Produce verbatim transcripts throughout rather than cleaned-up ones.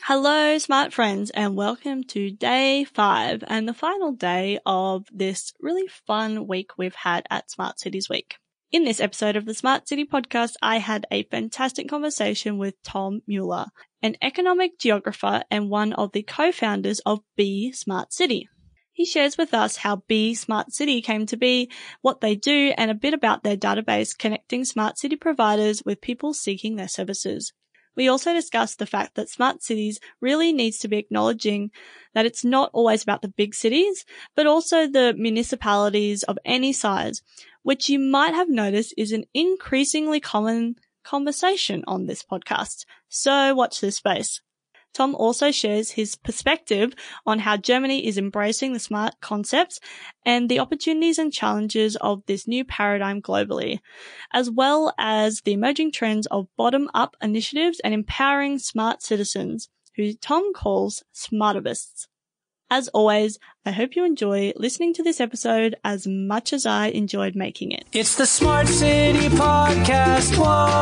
Hello, smart friends, and welcome to day five and the final day of this really fun week we've had at Smart Cities Week. In this episode of the Smart City Podcast, I had a fantastic conversation with Tom Mueller, an economic geographer and one of the co-founders of Be Smart City. He shares with us how Be Smart City came to be, what they do, and a bit about their database connecting smart city providers with people seeking their services. We also discussed the fact that smart cities really needs to be acknowledging that it's not always about the big cities, but also the municipalities of any size, which you might have noticed is an increasingly common conversation on this podcast. So watch this space. Tom also shares his perspective on how Germany is embracing the smart concepts and the opportunities and challenges of this new paradigm globally, as well as the emerging trends of bottom-up initiatives and empowering smart citizens, who Tom calls smartivists. As always, I hope you enjoy listening to this episode as much as I enjoyed making it. It's the Smart City Podcast,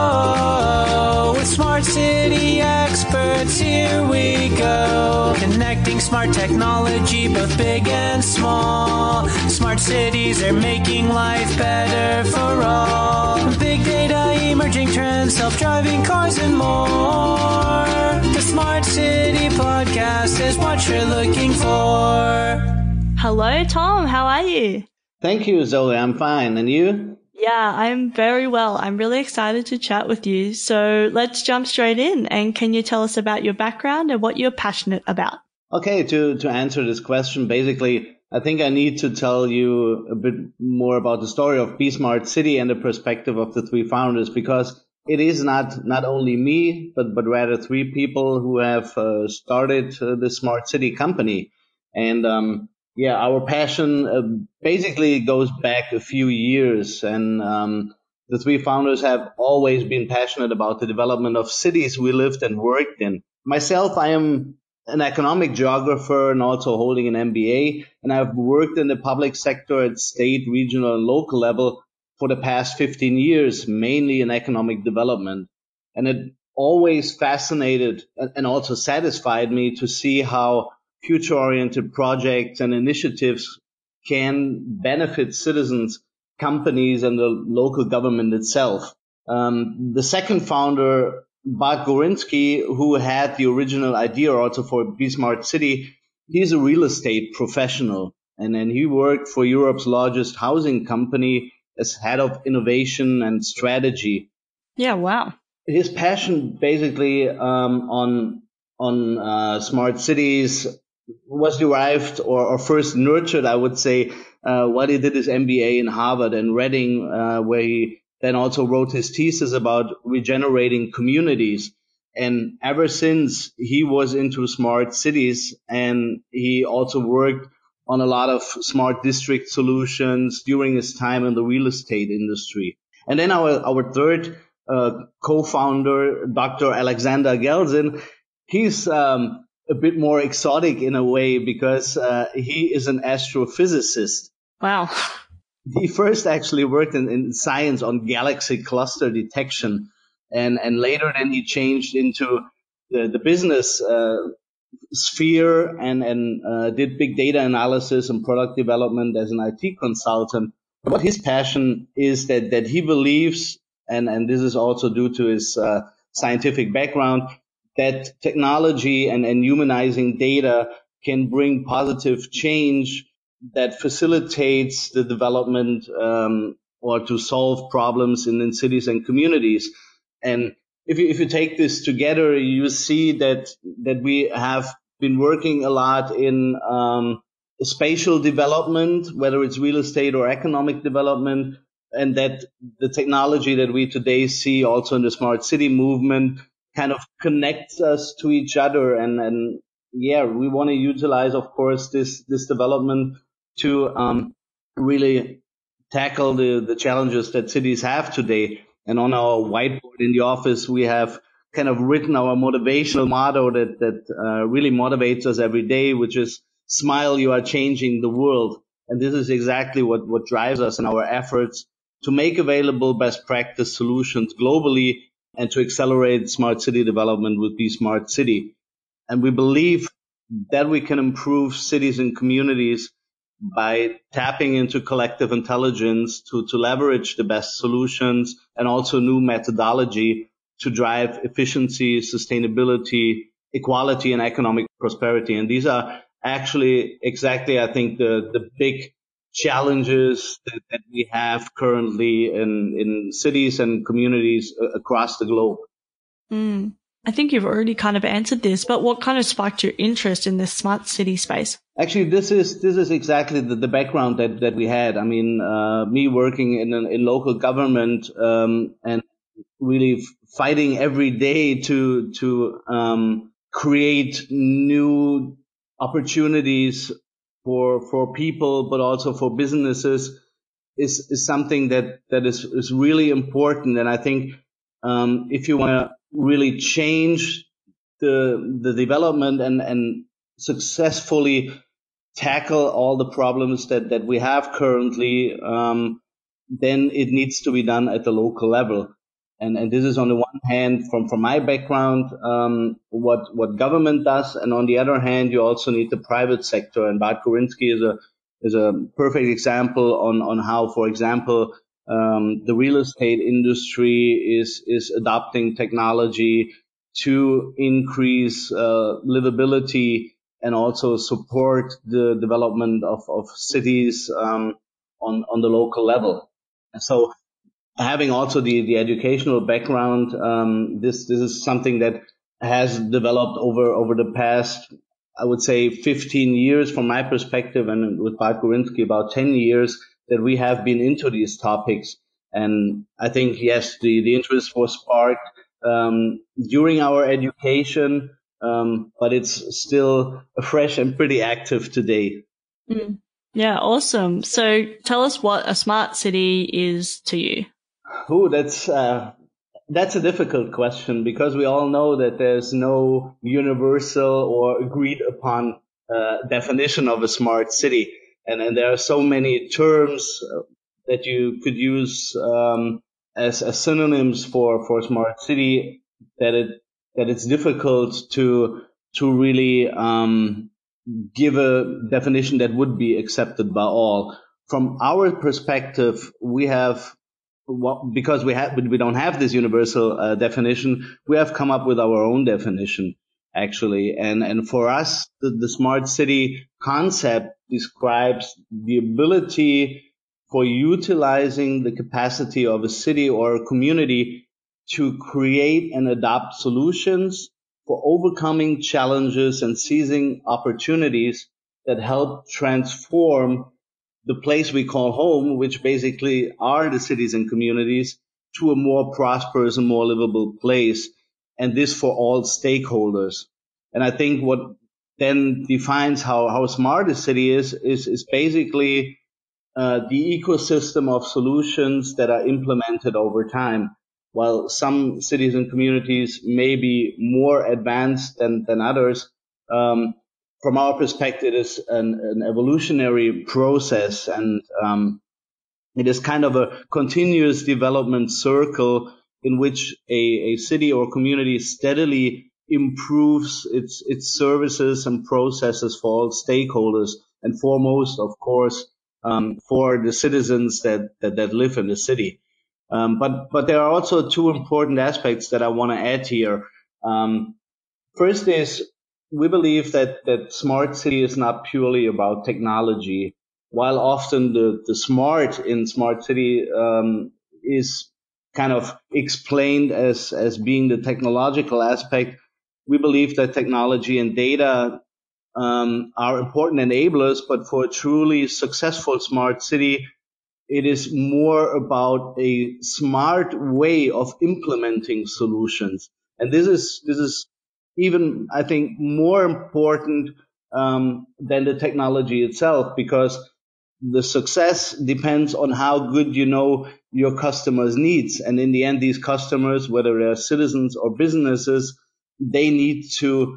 whoa, with smart city experts, here we go. Connecting smart technology, both big and small. Smart cities are making life better for all. Big data, emerging trends, self-driving cars and more. The Smart City Podcast is what you're looking for. Hello, Tom. How are you? Thank you, Zoe. I'm fine. And you? Yeah, I'm very well. I'm really excited to chat with you. So let's jump straight in. And can you tell us about your background and what you're passionate about? Okay, to, to answer this question, basically, I think I need to tell you a bit more about the story of Be Smart City and the perspective of the three founders, because it is not, not only me, but, but rather three people who have uh, started uh, the Smart City company. And um, yeah, our passion uh, basically goes back a few years. And um, the three founders have always been passionate about the development of cities we lived and worked in. Myself, I am an economic geographer and also holding an M B A. And I've worked in the public sector at state, regional, and local level for the past fifteen years, mainly in economic development. And it always fascinated and also satisfied me to see how future-oriented projects and initiatives can benefit citizens, companies, and the local government itself. Um, the second founder, Bart Gorinsky, who had the original idea also for Be Smart City, he's a real estate professional. And then he worked for Europe's largest housing company as head of innovation and strategy. Yeah, wow. His passion basically um, on on uh, smart cities was derived or, or first nurtured, I would say, uh, while he did his M B A in Harvard and Reading, uh, where he then also wrote his thesis about regenerating communities. And ever since, he was into smart cities, and he also worked on a lot of smart district solutions during his time in the real estate industry. And then our, our third uh, co-founder, Doctor Alexander Gelsin, he's um, a bit more exotic in a way because uh, he is an astrophysicist. Wow. He first actually worked in, in science on galaxy cluster detection, and, and later then he changed into the, the business uh, sphere and, and uh, did big data analysis and product development as an I T consultant. But his passion is that, that he believes, and, and this is also due to his uh, scientific background, that technology and, and humanizing data can bring positive change that facilitates the development um, or to solve problems in, in cities and communities. And if you, if you take this together, you see that that we have been working a lot in um, spatial development, whether it's real estate or economic development, and that the technology that we today see also in the smart city movement kind of connects us to each other. And, and yeah, we want to utilize, of course, this this development to um, really tackle the, the challenges that cities have today. And on our whiteboard in the office, we have kind of written our motivational motto that, that uh, really motivates us every day, which is smile, you are changing the world. And this is exactly what, what drives us in our efforts to make available best practice solutions globally and to accelerate smart city development with Be Smart City. and we believe that we can improve cities and communities by tapping into collective intelligence to, to leverage the best solutions and also new methodology to drive efficiency, sustainability, equality, and economic prosperity. And these are actually exactly, I think, the, the big challenges that, that we have currently in, in cities and communities across the globe. Mm. I think you've already kind of answered this, but what kind of sparked your interest in this smart city space? Actually, this is this is exactly the, the background that, that we had. I mean, uh, me working in in local government um, and really fighting every day to to um, create new opportunities for for people, but also for businesses, is is something that that is is really important. And I think um, if you want to really change the the development and and successfully tackle all the problems that that we have currently, um, then it needs to be done at the local level. And and this is on the one hand from from my background um, what what government does, and on the other hand you also need the private sector. And Bad Gorinski is a is a perfect example on on how, for example, Um, the real estate industry is is adopting technology to increase uh, livability and also support the development of, of cities um, on on the local level. So having also the, the educational background, um, this this is something that has developed over over the past, I would say, fifteen years from my perspective, and with Bad Gorinski about ten years that we have been into these topics. And I think, yes, the, the interest was sparked um, during our education, um, but it's still fresh and pretty active today. Mm. Yeah, awesome. So tell us what a smart city is to you. Oh, that's uh, that's a difficult question, because we all know that there's no universal or agreed upon uh, definition of a smart city. And, and there are so many terms uh, that you could use um, as, as synonyms for, for smart city that it that it's difficult to to really um, give a definition that would be accepted by all. From our perspective, we have, well, because we have we don't have this universal uh, definition, we have come up with our own definition, actually. And and for us, the, the smart city concept describes the ability for utilizing the capacity of a city or a community to create and adopt solutions for overcoming challenges and seizing opportunities that help transform the place we call home, which basically are the cities and communities, to a more prosperous and more livable place. And this for all stakeholders. And I think what then defines how, how smart a city is, is, is basically uh, the ecosystem of solutions that are implemented over time. While some cities and communities may be more advanced than, than others, um, from our perspective, it is an, an evolutionary process, and um, it is kind of a continuous development circle in which a, a city or community steadily improves its its services and processes for all stakeholders, and foremost, of course, um, for the citizens that, that, that live in the city. Um, but but there are also two important aspects that I want to add here. Um, first is, we believe that, that smart city is not purely about technology. While often the, the smart in smart city um, is kind of explained as, as being the technological aspect, we believe that technology and data um, are important enablers, but for a truly successful smart city, it is more about a smart way of implementing solutions. And this is this is even, I think, more important um, than the technology itself, because the success depends on how good you know your customers' needs. And in the end, these customers, whether they're citizens or businesses, they need to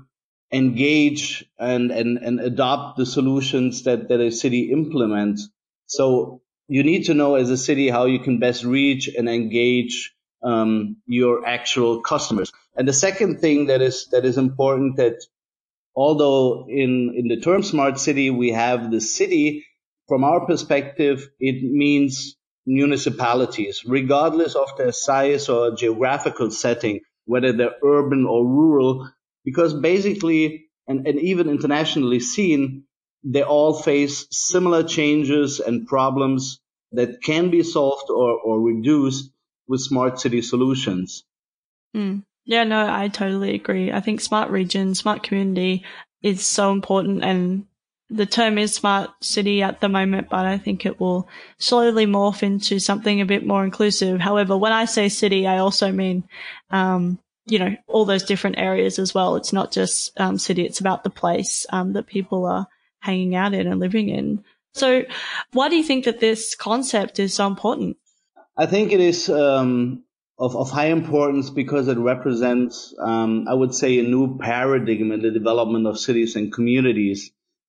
engage and, and, and adopt the solutions that, that a city implements. So you need to know as a city how you can best reach and engage um, your actual customers. And the second thing that is that is important that although in, in the term smart city, we have the city, from our perspective, it means municipalities, regardless of their size or geographical setting, whether they're urban or rural, because basically, and, and even internationally seen, they all face similar changes and problems that can be solved or, or reduced with smart city solutions. Mm. Yeah, no, I totally agree. I think smart region, smart community is so important, and the term is smart city at the moment, but I think it will slowly morph into something a bit more inclusive. However, when I say city, I also mean, um, you know, all those different areas as well. It's not just um, city, it's about the place um, that people are hanging out in and living in. So why do you think that this concept is so important? I think it is um, of, of high importance because it represents, um, I would say, a new paradigm in the development of cities and communities.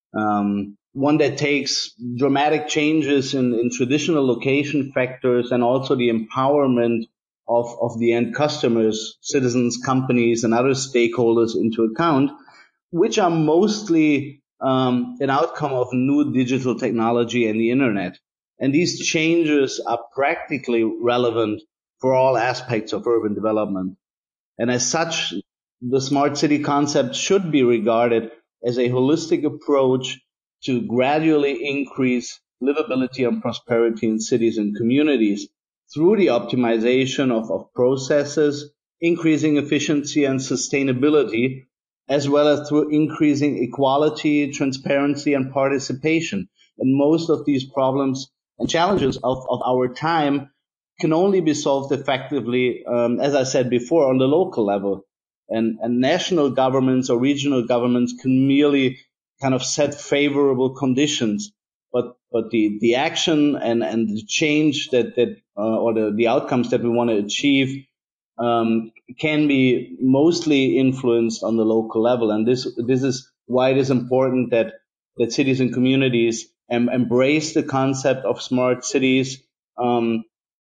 Um, one that takes dramatic changes in, in traditional location factors and also the empowerment of, of the end customers, citizens, companies, and other stakeholders into account, which are mostly um, an outcome of new digital technology and the internet. And these changes are practically relevant for all aspects of urban development. And as such, the smart city concept should be regarded as a holistic approach to gradually increase livability and prosperity in cities and communities through the optimization of, of processes, increasing efficiency and sustainability, as well as through increasing equality, transparency, and participation. And most of these problems and challenges of, of our time can only be solved effectively, um, as I said before, on the local level. And, and national governments or regional governments can merely kind of set favorable conditions, but but the, the action and, and the change that that uh, or the, the outcomes that we want to achieve um, can be mostly influenced on the local level. And this this is why it is important that that cities and communities em- embrace the concept of smart cities um,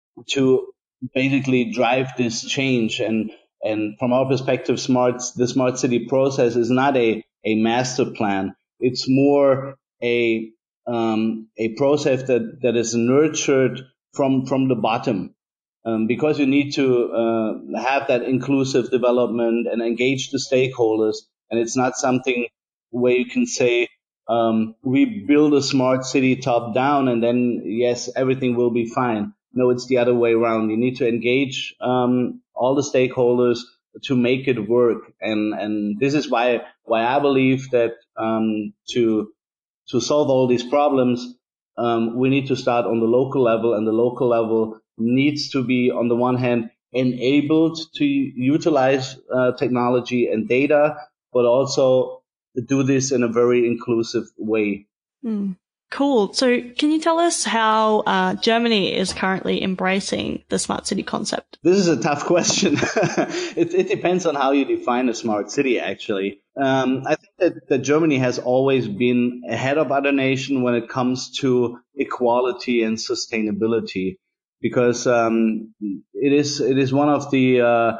to basically drive this change. And and from our perspective, smart the smart city process is not a a master plan. It's more a um, a process that that is nurtured from from the bottom, um, because you need to uh, have that inclusive development and engage the stakeholders. And it's not something where you can say um, we build a smart city top down and then yes, everything will be fine. No, it's the other way around. You need to engage um, all the stakeholders to make it work, and and this is why why I believe that um, to to solve all these problems, um, we need to start on the local level, and the local level needs to be, on the one hand, enabled to utilize uh, technology and data, but also do this in a very inclusive way. Mm. Cool. So can you tell us how uh, Germany is currently embracing the smart city concept? This is a tough question. it, it depends on how you define a smart city, actually. Um, I think that, that Germany has always been ahead of other nations when it comes to equality and sustainability, because um, it is it is one of the uh,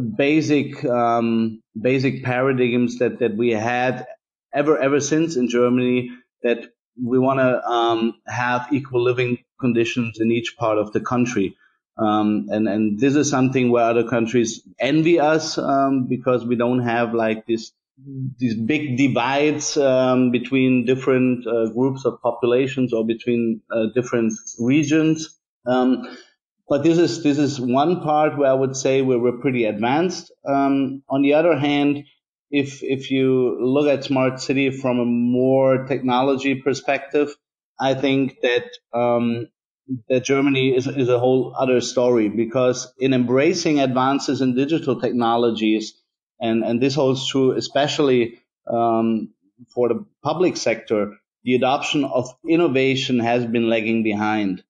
basic um, basic paradigms that, that we had ever ever since in Germany, that we want to um, have equal living conditions in each part of the country. Um, and, and this is something where other countries envy us, um, because we don't have like this, these big divides, um, between different uh, groups of populations or between uh, different regions. Um, but this is, this is one part where I would say we're, we're pretty advanced. Um, on the other hand, If if you look at smart city from a more technology perspective, I think that um, that Germany is is a whole other story, because in embracing advances in digital technologies, and and this holds true especially um, for the public sector, the adoption of innovation has been lagging behind.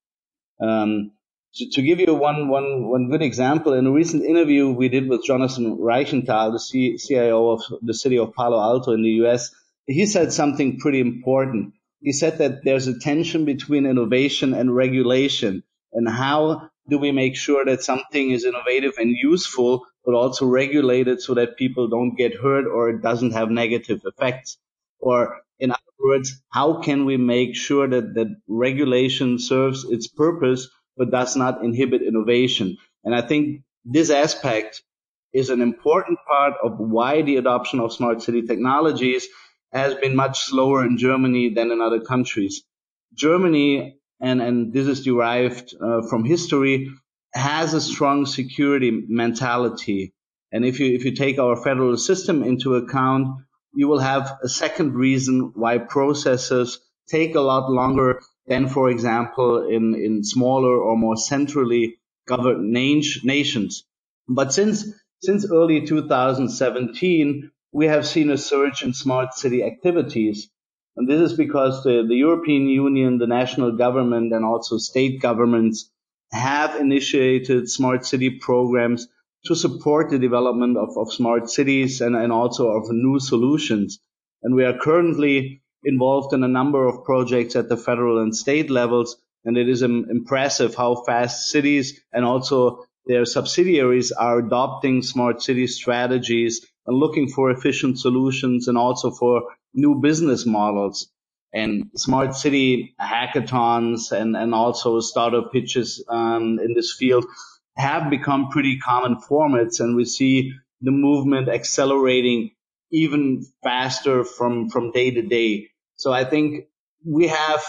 Um, To, to give you one, one, one good example, in a recent interview we did with Jonathan Reichenthal, the C, CIO of the city of Palo Alto in the U S, he said something pretty important. He said that there's a tension between innovation and regulation, and how do we make sure that something is innovative and useful, but also regulate it so that people don't get hurt or it doesn't have negative effects. Or in other words, how can we make sure that, that regulation serves its purpose but does not inhibit innovation? And I think this aspect is an important part of why the adoption of smart city technologies has been much slower in Germany than in other countries. Germany, and, and this is derived uh, from history, has a strong security mentality. And if you, if you take our federal system into account, you will have a second reason why processes take a lot longer than, for example, in, in smaller or more centrally governed nations. But since, since early two thousand seventeen, we have seen a surge in smart city activities. And this is because the, the European Union, the national government, and also state governments have initiated smart city programs to support the development of, of smart cities and, and also of new solutions. And we are currently involved in a number of projects at the federal and state levels, and it is um, impressive how fast cities and also their subsidiaries are adopting smart city strategies and looking for efficient solutions and also for new business models. And smart city hackathons and, and also startup pitches um, in this field have become pretty common formats, and we see the movement accelerating even faster from, from day to day. So I think we have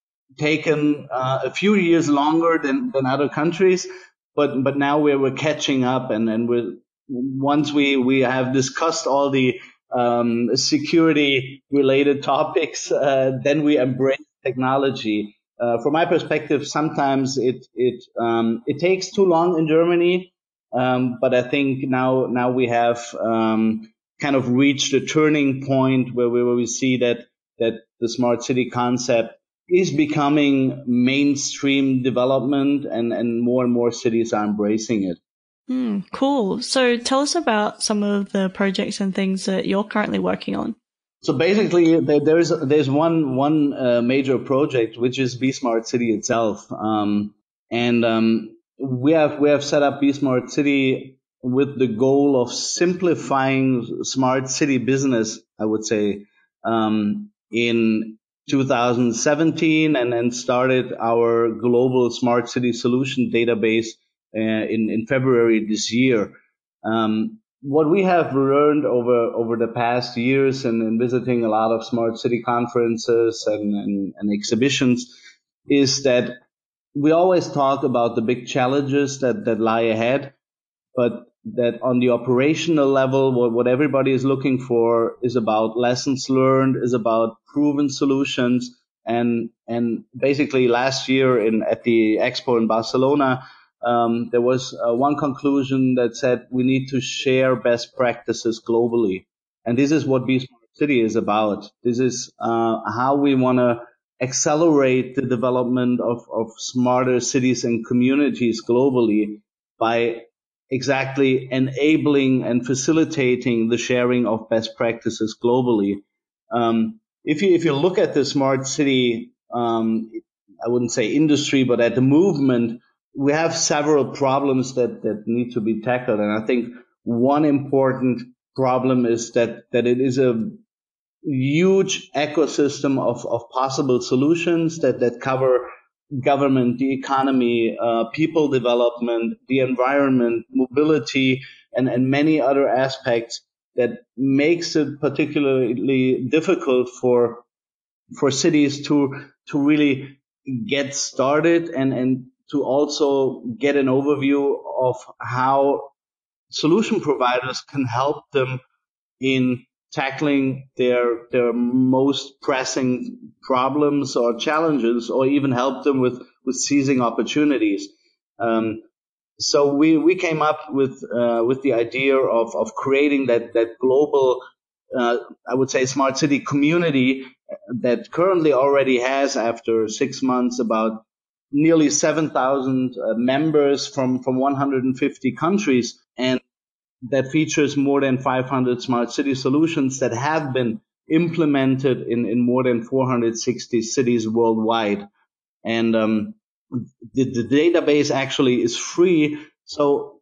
taken uh, a few years longer than, than other countries, but, but now we're, we're catching up, and, and we're, once we, we have discussed all the um, security related topics, uh, then we embrace technology. Uh, from my perspective, sometimes it it um, it takes too long in Germany, um, but I think now now we have um, kind of reached a turning point where we, where we see that that the smart city concept is becoming mainstream development, and and more and more cities are embracing it. Mm, cool. So tell us about some of the projects and things that you're currently working on. So basically, there's there's one one uh, major project, which is BeSmart City itself, um, and um, we have we have set up BeSmart City with the goal of simplifying smart city business, I would say, um, in two thousand seventeen, and then started our global smart city solution database uh, in in February this year. Um, What we have learned over over the past years and in visiting a lot of smart city conferences and, and, and exhibitions is that we always talk about the big challenges that, that lie ahead, but that on the operational level, what, what everybody is looking for is about lessons learned, is about proven solutions. And and basically last year in at the Expo in Barcelona, Um, there was uh, one conclusion that said we need to share best practices globally. And this is what BeSmart City is about. This is uh, how we want to accelerate the development of, of smarter cities and communities globally by exactly enabling and facilitating the sharing of best practices globally. Um, if you if you look at the smart city, um, I wouldn't say industry, but at the movement, we have several problems that, that need to be tackled. And I think one important problem is that, that it is a huge ecosystem of, of possible solutions that, that cover government, the economy, uh, people development, the environment, mobility, and, and many other aspects that makes it particularly difficult for, for cities to, to really get started and, and to also get an overview of how solution providers can help them in tackling their their most pressing problems or challenges, or even help them with, with seizing opportunities. Um, so we, we came up with uh, with the idea of, of creating that, that global, uh, I would say, smart city community that currently already has, after six months, about nearly seven thousand uh, members from, from one hundred fifty countries, and that features more than five hundred smart city solutions that have been implemented in, in more than four hundred sixty cities worldwide. And um, the, the database actually is free, so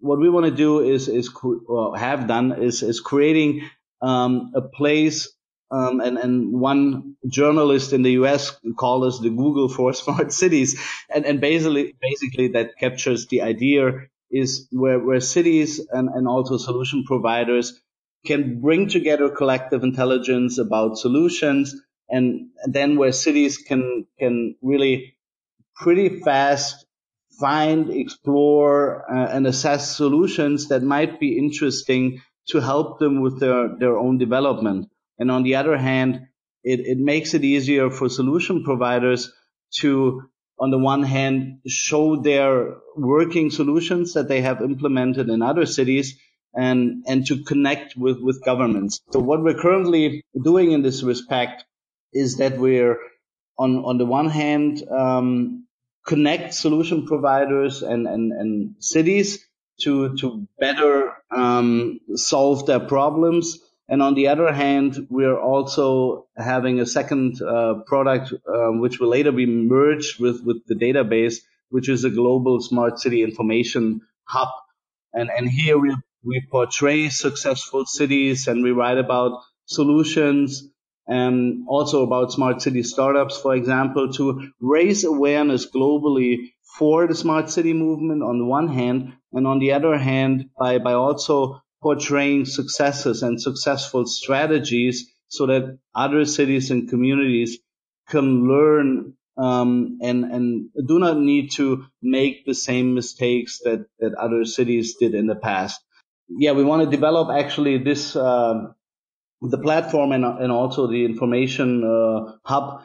what we want to do is, is or have done is, is creating um, a place. Um, and, and one journalist in the U S called us the Google for smart cities. And, and basically, basically that captures the idea is where, where cities and, and also solution providers can bring together collective intelligence about solutions, and then where cities can, can really pretty fast find, explore, uh, and assess solutions that might be interesting to help them with their, their own development. And on the other hand, it, it makes it easier for solution providers to, on the one hand, show their working solutions that they have implemented in other cities, and, and to connect with, with governments. So what we're currently doing in this respect is that we're, on, on the one hand, um, connect solution providers and, and, and cities to, to better um, solve their problems. And on the other hand, we're also having a second uh, product, uh, which will later be merged with, with the database, which is a global smart city information hub. And, and here we, we portray successful cities, and we write about solutions, and also about smart city startups, for example, to raise awareness globally for the smart city movement on the one hand, and on the other hand, by, by also portraying successes and successful strategies so that other cities and communities can learn um, and, and do not need to make the same mistakes that, that other cities did in the past. Yeah, we want to develop actually this, uh, the platform and, and also the information uh, hub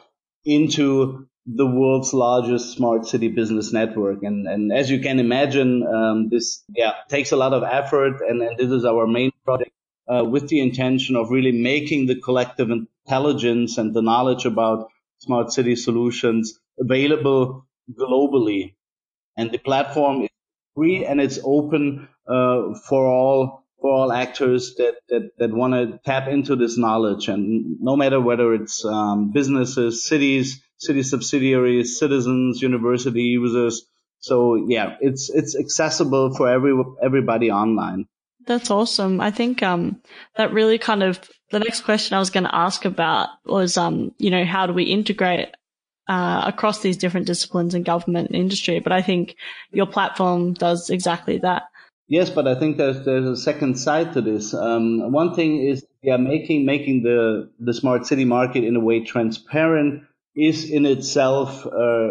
into the world's largest smart city business network. And, and as you can imagine, um, this yeah takes a lot of effort, and, and this is our main project uh, with the intention of really making the collective intelligence and the knowledge about smart city solutions available globally. And the platform is free and it's open uh, for all for all actors that, that, that want to tap into this knowledge. And no matter whether it's um, businesses, cities, city subsidiaries, citizens, university users. So yeah, it's it's accessible for every everybody online. That's awesome. I think um that really kind of, the next question I was going to ask about was um you know, how do we integrate uh across these different disciplines in government and industry? But I think your platform does exactly that. Yes, but I think there's there's a second side to this. Um, one thing is, yeah, making making the the smart city market in a way transparent is in itself uh,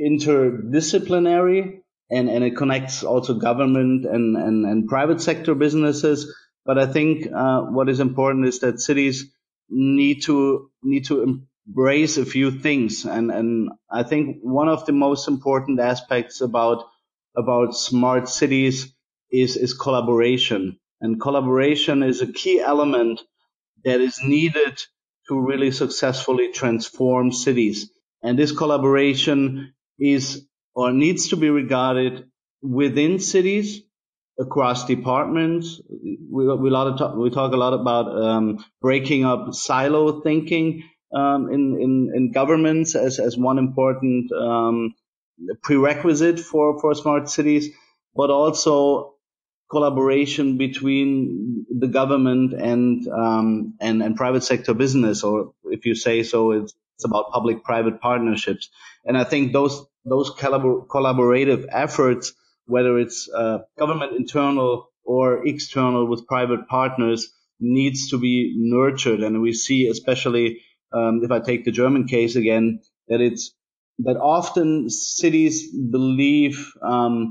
interdisciplinary, and and it connects also government and and and private sector businesses. But I think uh, what is important is that cities need to need to embrace a few things, and and I think one of the most important aspects about about smart cities is, is collaboration. And collaboration is a key element that is needed to really successfully transform cities. And this collaboration is or needs to be regarded within cities, across departments. We, we, a lot of talk, we talk a lot about um, breaking up silo thinking um, in, in, in governments as, as one important um, prerequisite for, for smart cities, but also collaboration between the government and, um, and, and private sector business, or if you say so, it's, it's about public-private partnerships. And I think those, those collabor- collaborative efforts, whether it's, uh, government internal or external with private partners, needs to be nurtured. And we see, especially, um, if I take the German case again, that it's, that often cities believe, um,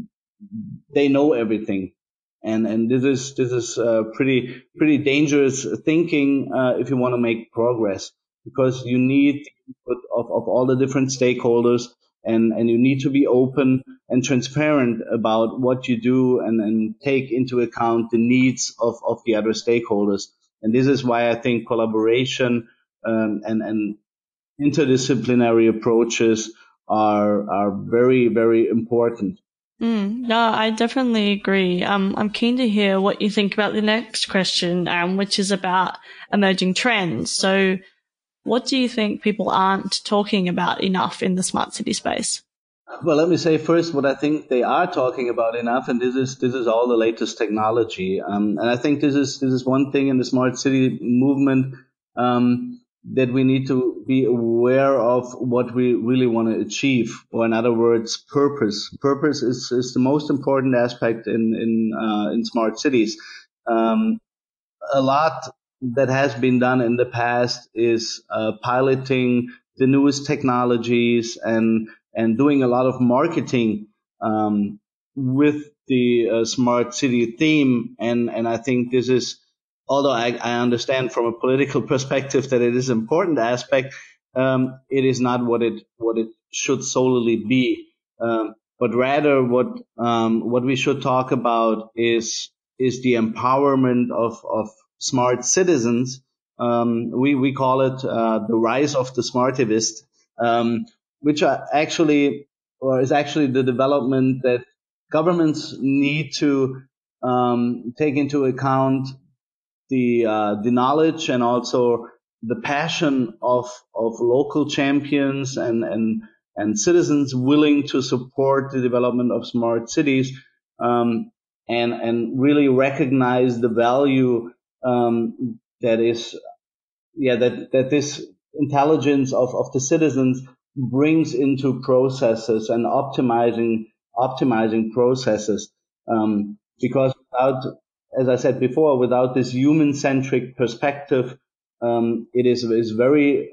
they know everything, and and this is this is uh, pretty pretty dangerous thinking uh, if you want to make progress, because you need the input of, of all the different stakeholders, and and you need to be open and transparent about what you do, and and take into account the needs of of the other stakeholders. And this is why I think collaboration um, and and interdisciplinary approaches are are very very important. Mm, no, I definitely agree. Um, I'm keen to hear what you think about the next question, um, which is about emerging trends. So what do you think people aren't talking about enough in the smart city space? Well, let me say first what I think they are talking about enough, and this is this is all the latest technology. Um, and I think this is this is one thing in the smart city movement um, that we need to be aware of what we really want to achieve, or in other words, purpose. Purpose is, is the most important aspect in in uh, in smart cities. Um, a lot that has been done in the past is uh, piloting the newest technologies and and doing a lot of marketing um, with the uh, smart city theme. And and I think this is, although I, I understand from a political perspective that it is an important aspect, um, it is not what it what it should solely be. Um, but rather, what um, what we should talk about is is the empowerment of of smart citizens. Um, we we call it uh, the rise of the smartivist, um, which are actually or is actually the development that governments need to um, take into account the uh, the knowledge and also the passion of of local champions and and and citizens willing to support the development of smart cities, um, and and really recognize the value um, that is yeah that that this intelligence of of the citizens brings into processes and optimizing optimizing processes, um, because without, as I said before, without this human-centric perspective, um, it is is very,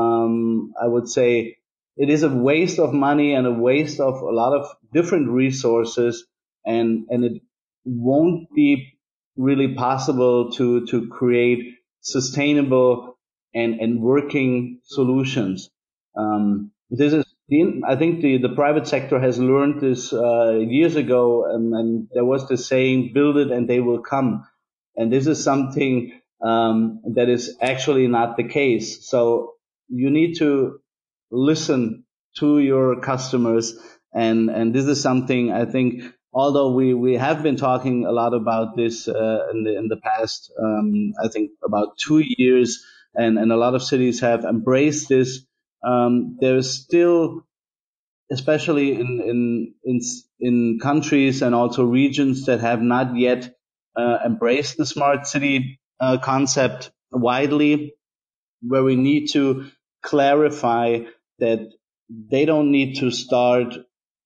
um, I would say, it is a waste of money and a waste of a lot of different resources, and and it won't be really possible to to create sustainable and and working solutions. Um, this is the, I think the, the private sector has learned this uh, years ago, and, and there was this saying, build it and they will come. And this is something um, that is actually not the case. So you need to listen to your customers. And, and this is something I think, although we, we have been talking a lot about this uh, in the in the past, um, I think about two years, and, and a lot of cities have embraced this. Um, there's still, especially in, in in in countries and also regions that have not yet uh, embraced the smart city uh, concept widely, where we need to clarify that they don't need to start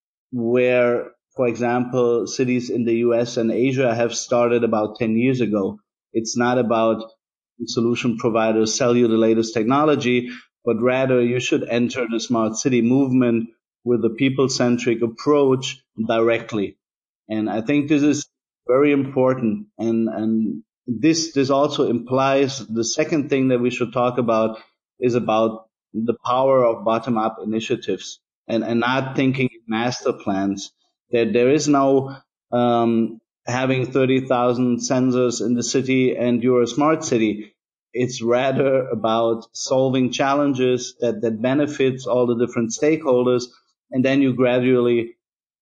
where, for example, cities in the U S and Asia have started about ten years ago. It's not about solution providers sell you the latest technology, but rather you should enter the smart city movement with a people-centric approach directly. And I think this is very important. And, and this, this also implies the second thing that we should talk about is about the power of bottom-up initiatives, and, and not thinking in master plans. That there is no um, having thirty thousand sensors in the city and you're a smart city. It's rather about solving challenges that, that benefits all the different stakeholders, and then you gradually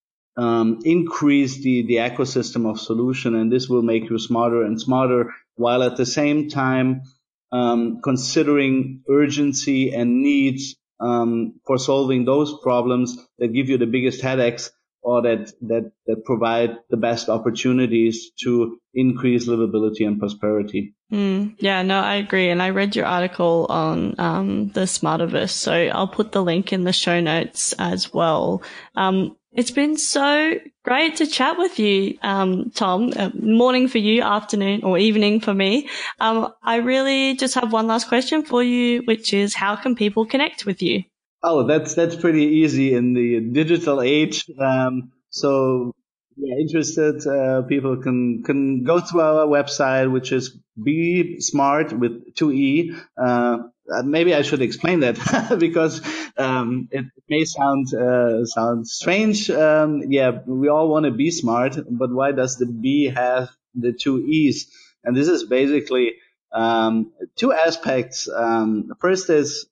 um, increase the, the ecosystem of solution, and this will make you smarter and smarter, while at the same time um, considering urgency and needs um, for solving those problems that give you the biggest headaches, or that, that, that provide the best opportunities to increase livability and prosperity. Mm, yeah, no, I agree. And I read your article on um, the Smartiverse, so I'll put the link in the show notes as well. Um, it's been so great to chat with you, um, Tom. Uh, morning for you, afternoon or evening for me. Um, I really just have one last question for you, which is, how can people connect with you? Oh, that's that's pretty easy in the digital age. Um, so, yeah, interested uh, people can can go to our website, which is Be Smart with two E. Uh, maybe I should explain that because um, it may sound uh, sound strange. Um, yeah, we all want to be smart, but why does the B have the two E's? And this is basically um, two aspects. Um, first is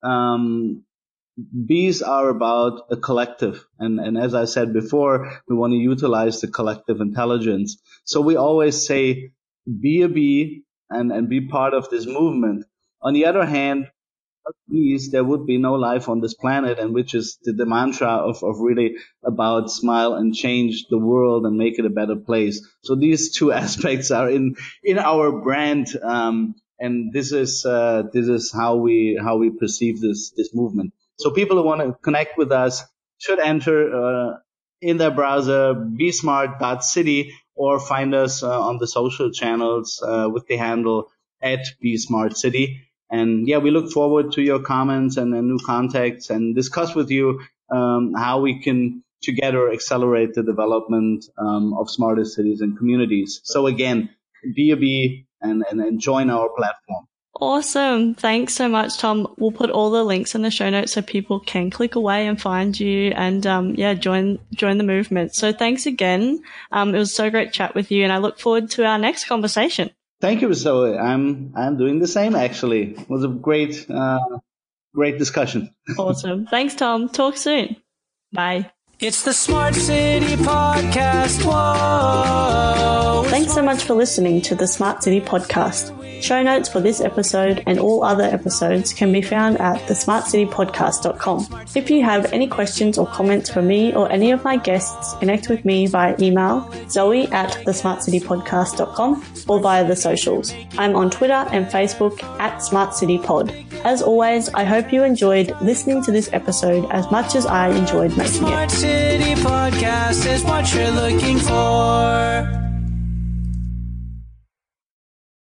um, Bees are about a collective. And, and as I said before, we want to utilize the collective intelligence. So we always say, be a bee and, and be part of this movement. On the other hand, these, there would be no life on this planet, and which is the, the mantra of, of really about smile and change the world and make it a better place. So these two aspects are in, in our brand. Um, and this is, uh, this is how we, how we perceive this, this movement. So people who want to connect with us should enter, uh, in their browser, be smart dot city, or find us uh, on the social channels, uh, with the handle at BeSmartCity. And yeah, we look forward to your comments and, and new contacts, and discuss with you um, how we can together accelerate the development um, of smarter cities and communities. So again, be a bee and, and, and join our platform. Awesome. Thanks so much, Tom. We'll put all the links in the show notes so people can click away and find you and, um, yeah, join, join the movement. So thanks again. Um, it was so great to chat with you, and I look forward to our next conversation. Thank you, Zoe. I'm, I'm doing the same, actually. It was a great, uh, great discussion. Awesome. Thanks, Tom. Talk soon. Bye. It's the Smart City Podcast. Whoa. Thanks so much for listening to the Smart City Podcast. Show notes for this episode and all other episodes can be found at the smart city podcast dot com. If you have any questions or comments for me or any of my guests, connect with me via email, zoe at the smart city podcast dot com, or via the socials. I'm on Twitter and Facebook at Smart City Pod. As always, I hope you enjoyed listening to this episode as much as I enjoyed making it. Smart City Podcast is what you're looking for.